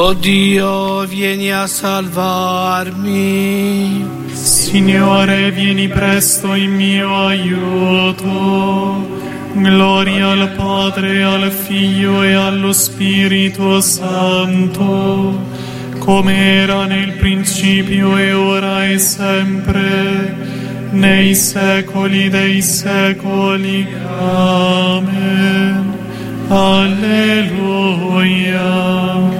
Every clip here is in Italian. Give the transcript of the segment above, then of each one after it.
Oh Dio, vieni a salvarmi. Signore, vieni presto in mio aiuto. Gloria al Padre, al Figlio e allo Spirito Santo, come era nel principio e ora e sempre, nei secoli dei secoli. Amen. Alleluia.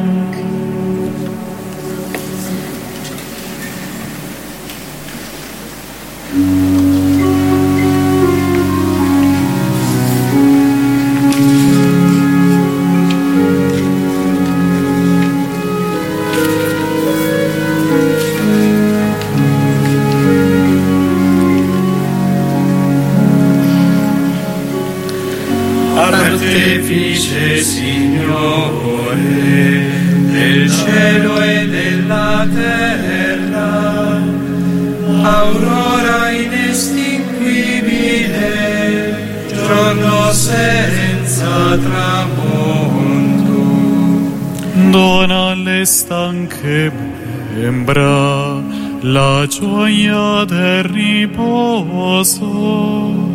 Artefice, Signore, del cielo e della terra, aurora inestinguibile, giorno senza tramonto. Dona alle stanche membra la gioia del riposo,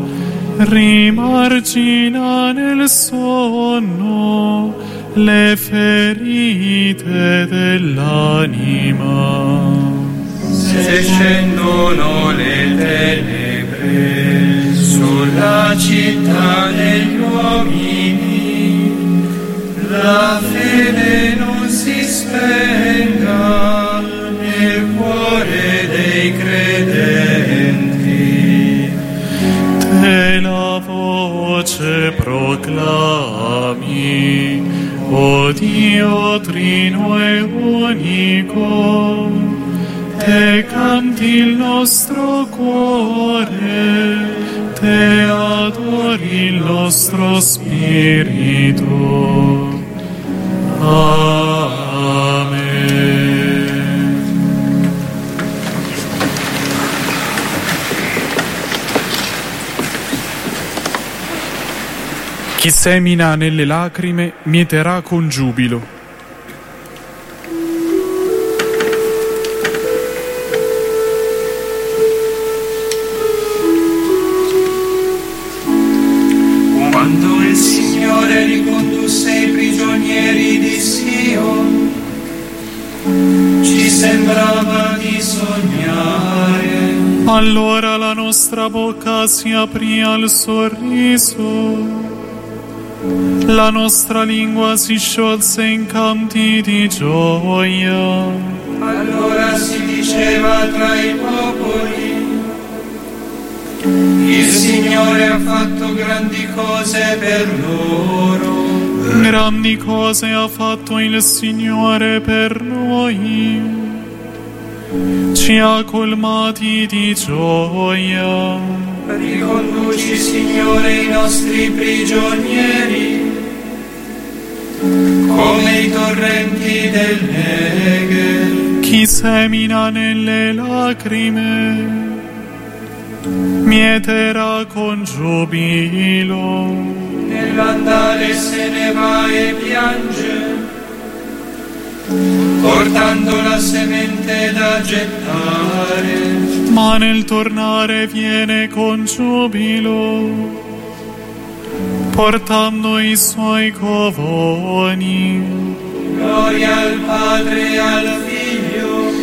rimargina nel sonno le ferite dell'anima. Se scendono le tenebre sulla città degli uomini, la fede non si spenga nel cuore dei credenti. Te la voce proclami, o Dio trino e unico, te canti il nostro cuore, te adori il nostro spirito. Amen. Chi semina nelle lacrime mieterà con giubilo. Quando il Signore ricondusse i prigionieri di Sion, ci sembrava di sognare. Allora la nostra bocca si aprì al sorriso, la nostra lingua si sciolse in canti di gioia. Allora si diceva tra i popoli: il Signore ha fatto grandi cose per loro. Grandi cose ha fatto il Signore per noi, ci ha colmati di gioia. Riconduci, Signore, i nostri prigionieri come i torrenti del Negev. Chi semina nelle lacrime mieterà con giubilo. Nell'andare se ne va e piange, portando la semente da gettare. Ma nel tornare viene con giubilo, portando i suoi covoni. Gloria al Padre e al Figlio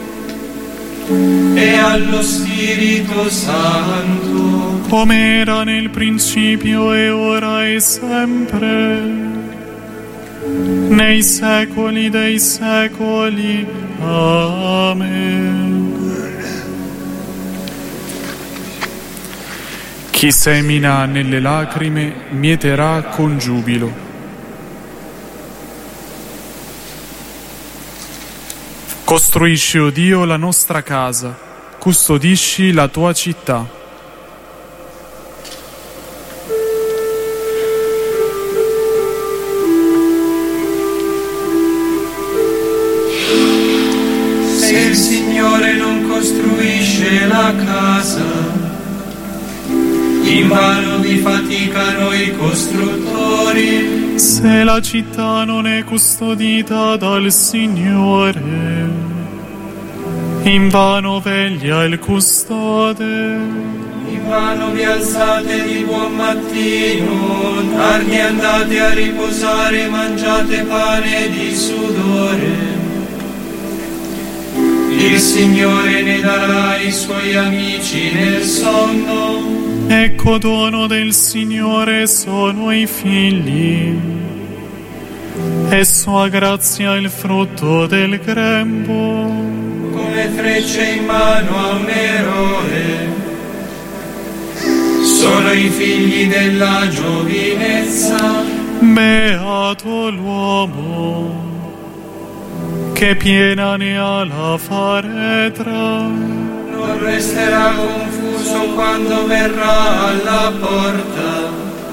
e allo Spirito Santo, come era nel principio e ora e sempre, nei secoli dei secoli. Amen. Chi semina nelle lacrime mieterà con giubilo. Costruisci, o Dio, la nostra casa, custodisci la tua città. se il Signore non costruisce la casa, invano vi faticano i costruttori. Se la città non è custodita dal Signore, invano veglia il custode. Invano vi alzate di buon mattino, tardi andate a riposare, mangiate pane di sudore. Il Signore ne darà ai suoi amici nel sonno. Ecco dono del Signore sono i figli, e sua grazia il frutto del grembo. Come frecce in mano a un eroe sono i figli della giovinezza. Beato l'uomo che piena ne ha la faretra. Non resterà confuso quando verrà alla porta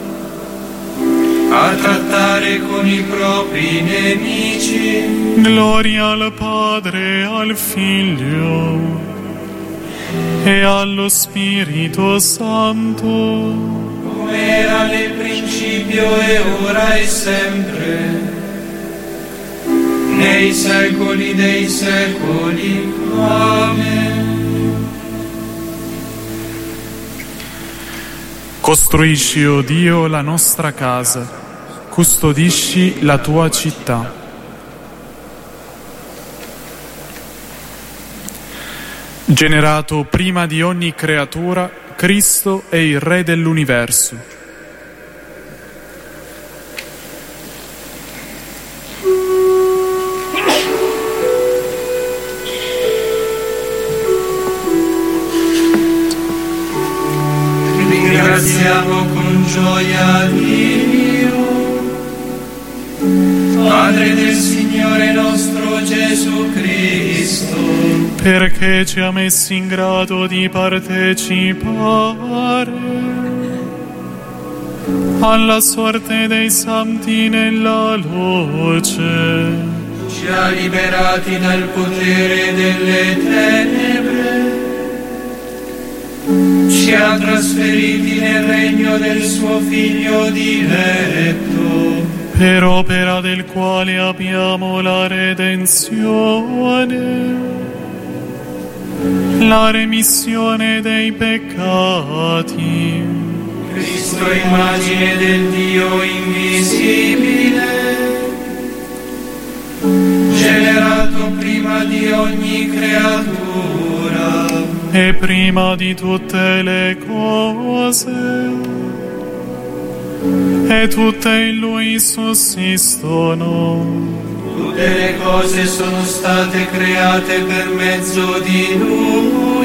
a trattare con i propri nemici. Gloria al Padre, al Figlio e allo Spirito Santo, come era nel principio e ora e sempre, nei secoli dei secoli. Amen. Costruisci, o Dio, la nostra casa, custodisci la tua città. Generato prima di ogni creatura, Cristo è il Re dell'universo. Ringraziamo con gioia Dio, Padre del Signore nostro Gesù Cristo, perché ci ha messi in grado di partecipare alla sorte dei santi nella luce. Ci ha liberati dal potere delle tenebre, ci ha trasferiti nel regno del suo Figlio diletto, per opera del quale abbiamo la redenzione, la remissione dei peccati. Cristo, immagine del Dio invisibile, generato prima di ogni creatura e prima di tutte le cose, e tutte in Lui sussistono. Tutte le cose sono state create per mezzo di Lui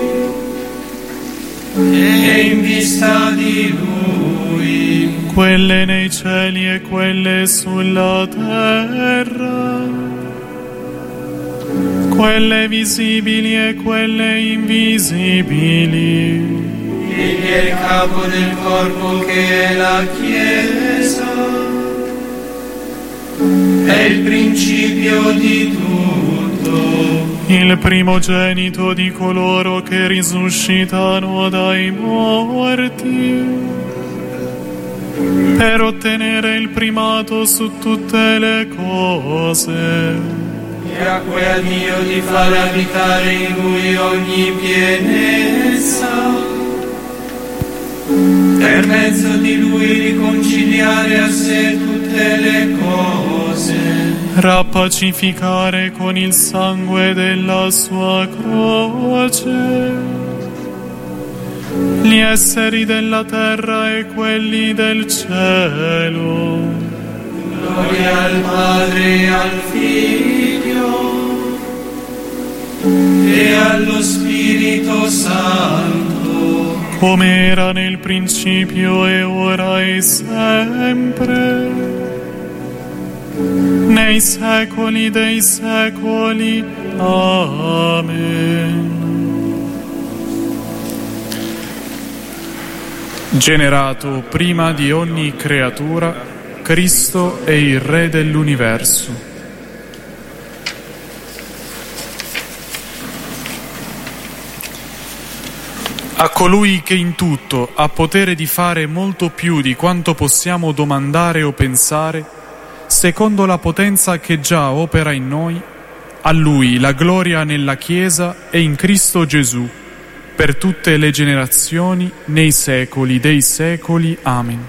e in vista di Lui, quelle nei cieli e quelle sulla terra, quelle visibili e quelle invisibili. Egli è il capo del corpo che è la Chiesa, è il principio di tutto, il primogenito di coloro che risuscitano dai morti, per ottenere il primato su tutte le cose. Piacque a Dio di far abitare in Lui ogni pienezza, per mezzo di Lui riconciliare a sé tutte le cose, rappacificare con il sangue della sua croce gli esseri della terra e quelli del cielo. Gloria al Padre e al Figlio e allo Spirito Santo, come era nel principio e ora e sempre, nei secoli dei secoli. Amen. Generato prima di ogni creatura, Cristo è il Re dell'universo. A colui che in tutto ha potere di fare molto più di quanto possiamo domandare o pensare, secondo la potenza che già opera in noi, a Lui la gloria nella Chiesa e in Cristo Gesù, per tutte le generazioni, nei secoli dei secoli. Amen.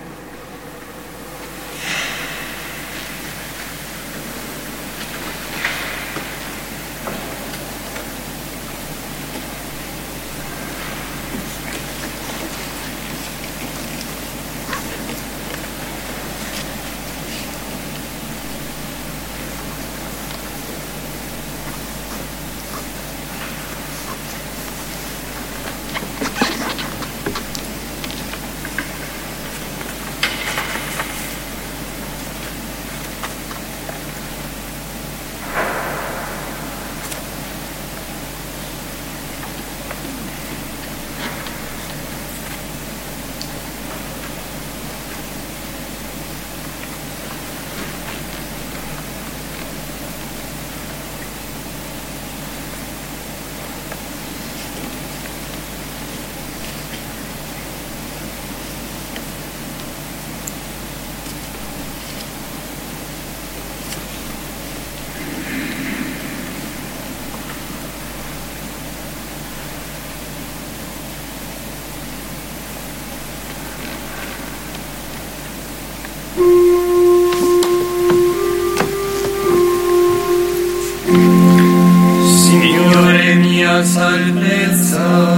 Signore mia salvezza,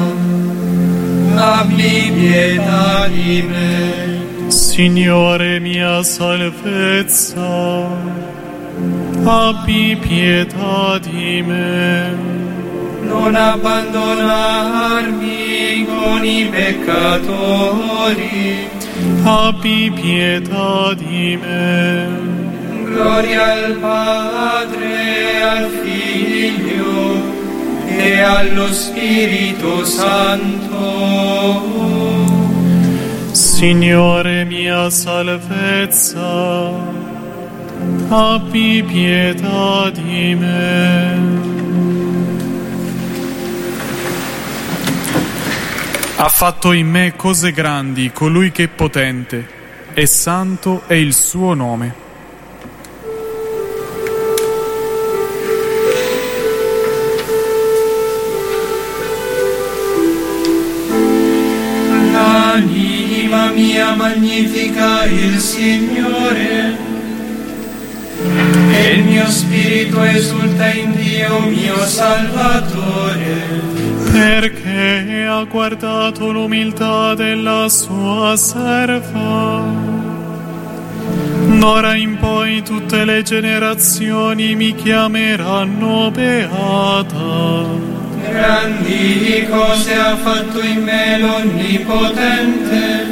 abbi pietà di me. Signore mia salvezza, abbi pietà di me. Non abbandonarmi con i peccatori, abbi pietà di me. Gloria al Padre, al Figlio e allo Spirito Santo. Signore mia salvezza, abbi pietà di me. Ha fatto in me cose grandi colui che è potente, e santo è il suo nome. L'anima mia magnifica il Signore, e il mio spirito esulta in Dio mio Salvatore, perché ha guardato l'umiltà della sua serva. D'ora in poi tutte le generazioni mi chiameranno beata. Grandi cose ha fatto in me l'Onnipotente,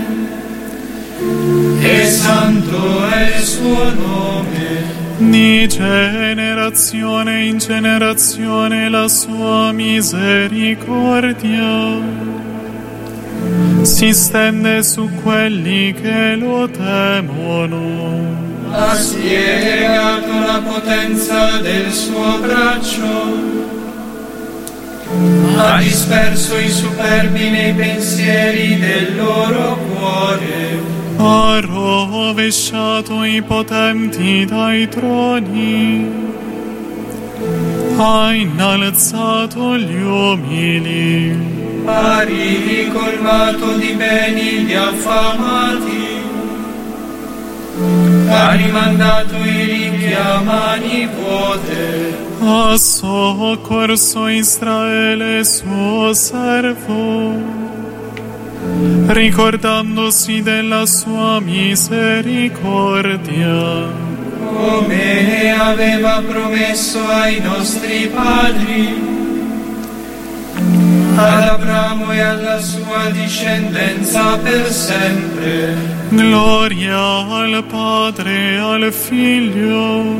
e santo è il suo nome. Di generazione in generazione la sua misericordia si stende su quelli che lo temono. Ha spiegato la potenza del suo braccio, ha disperso i superbi nei pensieri del loro cuore. Ha rovesciato i potenti dai troni, ha innalzato gli umili, Ha ricolmato di beni gli affamati, ha rimandato i ricchi a mani vuote. ha soccorso Israele suo servo, ricordandosi della sua misericordia, come aveva promesso ai nostri padri, ad Abramo e alla sua discendenza per sempre. gloria al Padre, al Figlio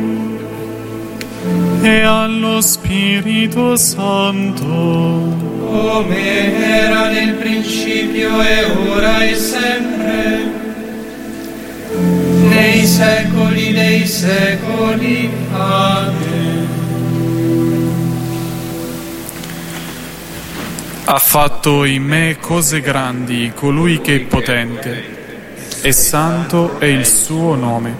e allo Spirito Santo, come era nel principio e ora e sempre, nei secoli dei secoli. Amen. Ha fatto in me cose grandi colui che è potente, e santo è il suo nome.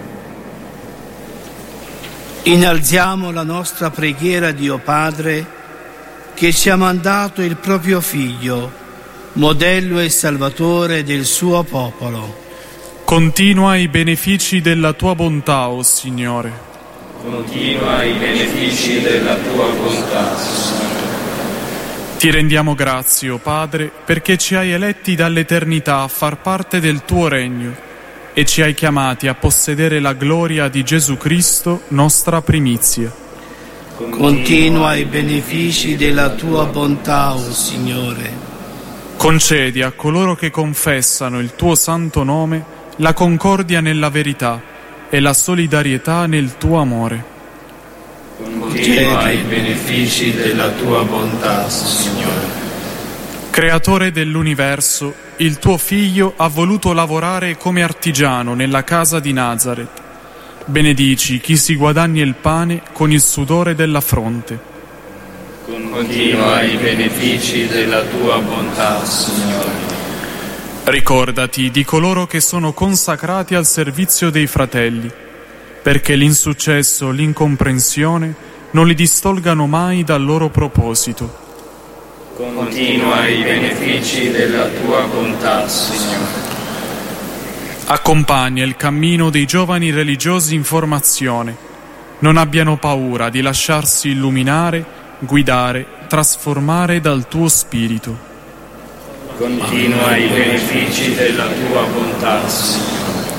Innalziamo la nostra preghiera a Dio Padre, che ci ha mandato il proprio Figlio, modello e salvatore del suo popolo. Continua i benefici della tua bontà, o Signore. Continua i benefici della tua bontà, Signore. Ti rendiamo grazie, o Padre, perché ci hai eletti dall'eternità a far parte del tuo regno e ci hai chiamati a possedere la gloria di Gesù Cristo, nostra primizia. Continua i benefici della tua bontà, o Signore. Concedi a coloro che confessano il tuo santo nome la concordia nella verità e la solidarietà nel tuo amore. Continua i benefici della tua bontà, Signore. Creatore dell'universo, il tuo Figlio ha voluto lavorare come artigiano nella casa di Nazaret. Benedici chi si guadagna il pane con il sudore della fronte. Continua i benefici della tua bontà, Signore. Ricordati di coloro che sono consacrati al servizio dei fratelli, perché l'insuccesso o l'incomprensione non li distolgano mai dal loro proposito. Continua i benefici della tua bontà, Signore. Accompagna il cammino dei giovani religiosi in formazione. Non abbiano paura di lasciarsi illuminare, guidare, trasformare dal tuo spirito. Continua i benefici della tua bontà, Signore.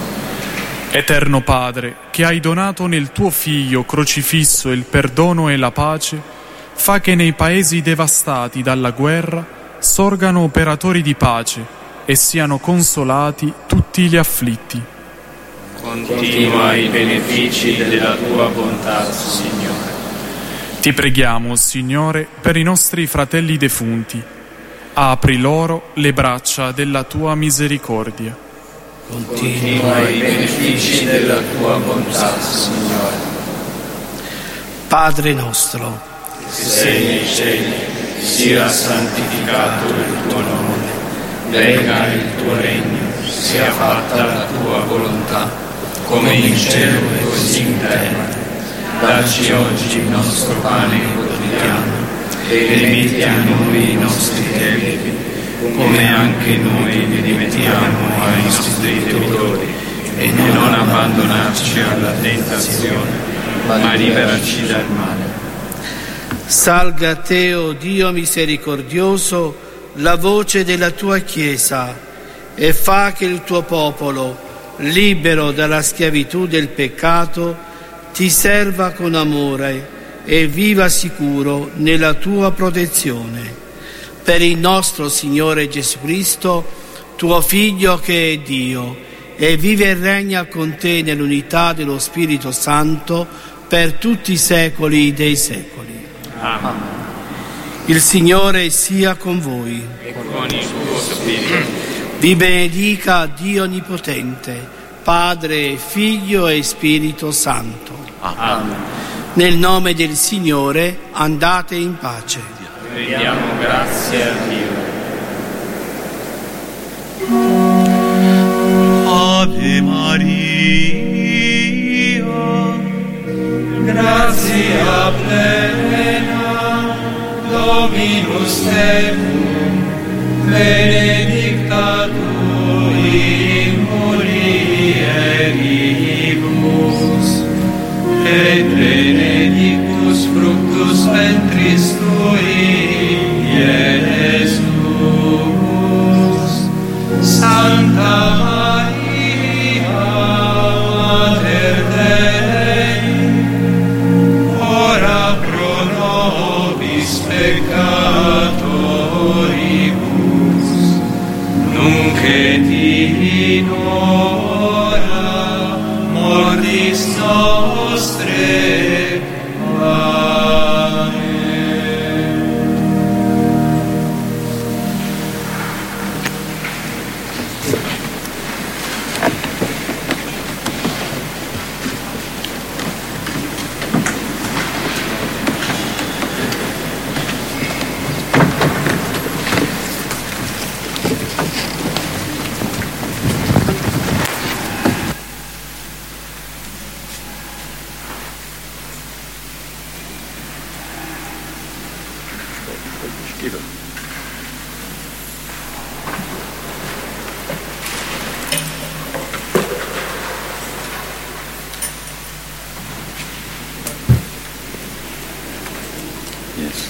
Eterno Padre, che hai donato nel tuo Figlio crocifisso il perdono e la pace, fa che nei paesi devastati dalla guerra sorgano operatori di pace e siano consolati tutti gli afflitti. Continua i benefici della tua bontà, Signore. Ti preghiamo, Signore, per i nostri fratelli defunti. Apri loro le braccia della tua misericordia. Continua i benefici della tua bontà, Signore. Padre nostro, che sei nei cieli, sia santificato il tuo nome, venga il tuo regno, sia fatta la tua volontà, come in cielo e così in terra. Dacci oggi il nostro pane quotidiano e rimetti a noi i nostri debiti, come anche noi li rimettiamo ai nostri debitori, e non abbandonarci alla tentazione, ma liberaci dal male. Salga a te, o Dio misericordioso, la voce della tua Chiesa e fa che il tuo popolo, libero dalla schiavitù del peccato, ti serva con amore e viva sicuro nella tua protezione. Per il nostro Signore Gesù Cristo, tuo Figlio che è Dio, e vive e regna con te nell'unità dello Spirito Santo per tutti i secoli dei secoli. Amen. Il Signore sia con voi. E con il tuo spirito. Vi benedica Dio Onnipotente, Padre, Figlio e Spirito Santo. Amen. Nel nome del Signore andate in pace. Rendiamo grazie a Dio. Ave Maria, grazia plena, Dominus tecum, benedicta tu in mulieribus, et benedictus fructus ventris tui, Iesus. Santa Maria, Mater Dei, ora pro nobis peccatoribus, nunc et in hora mortis nostrae. Amen. schifo. Yes.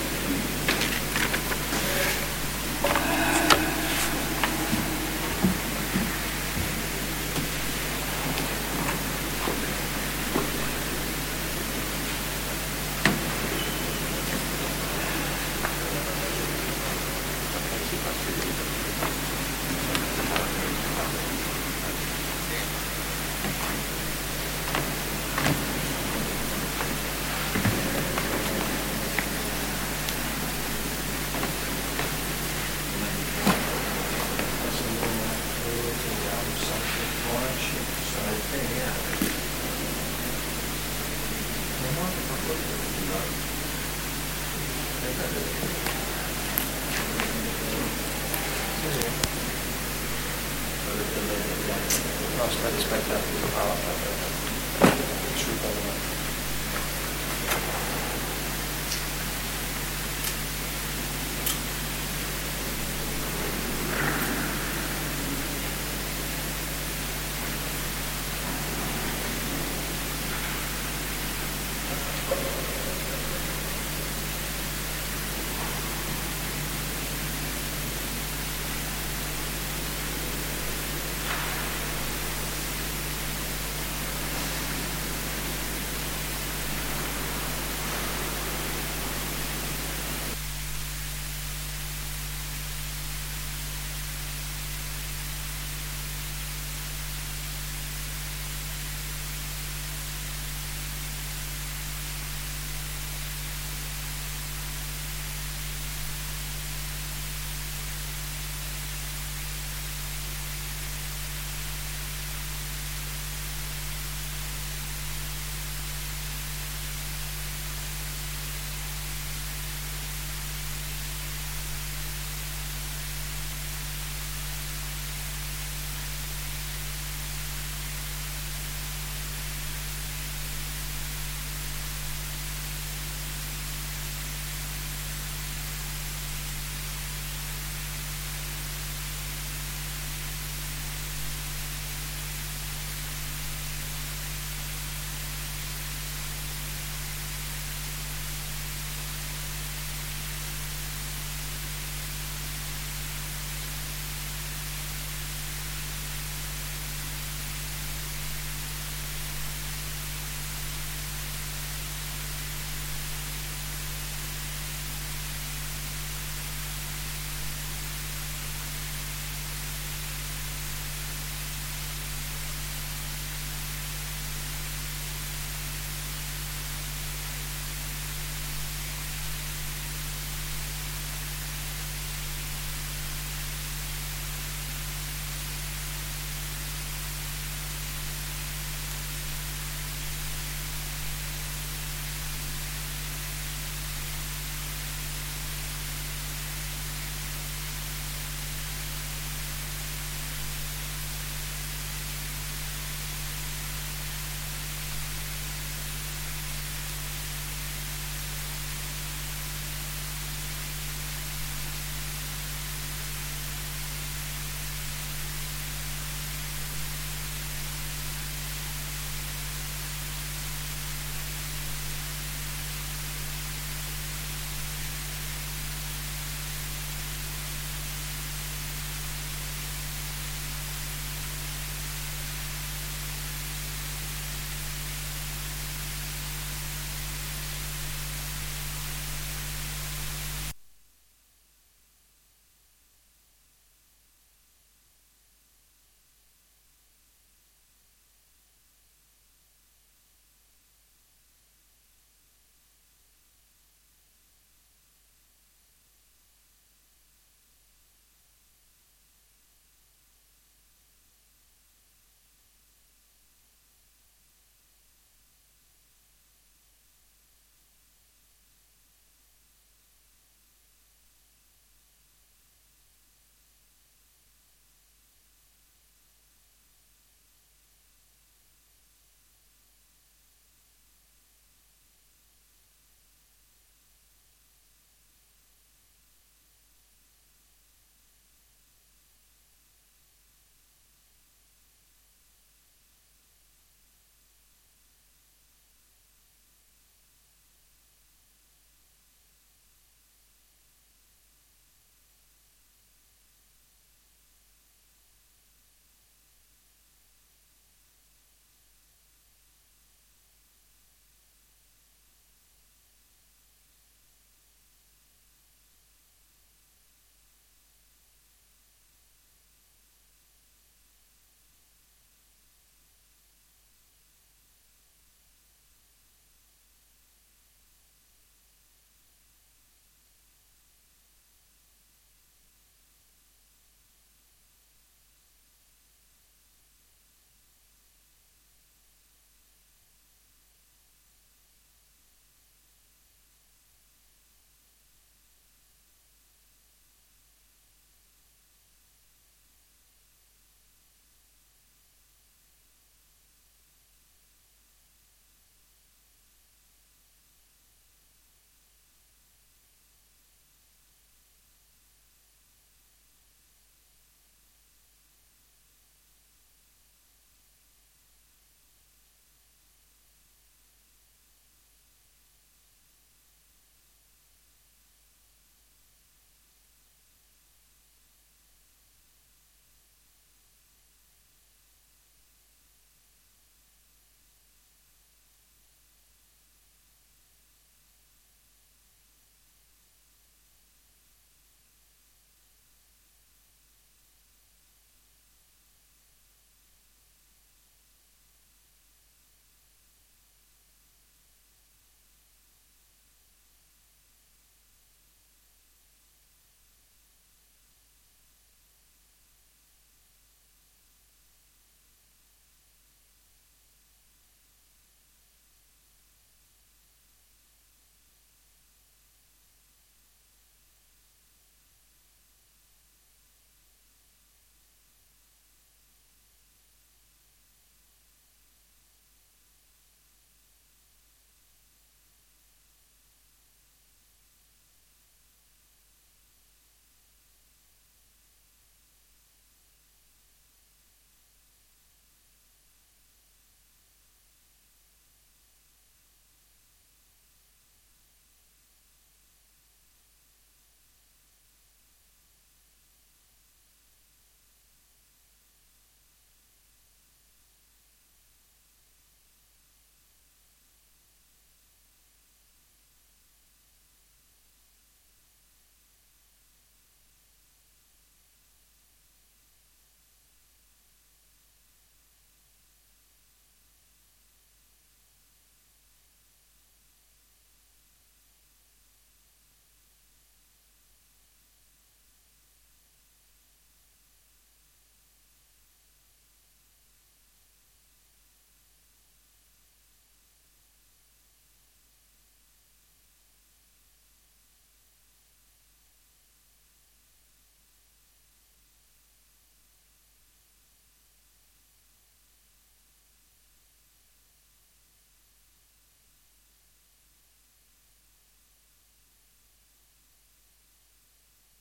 No, aspetta,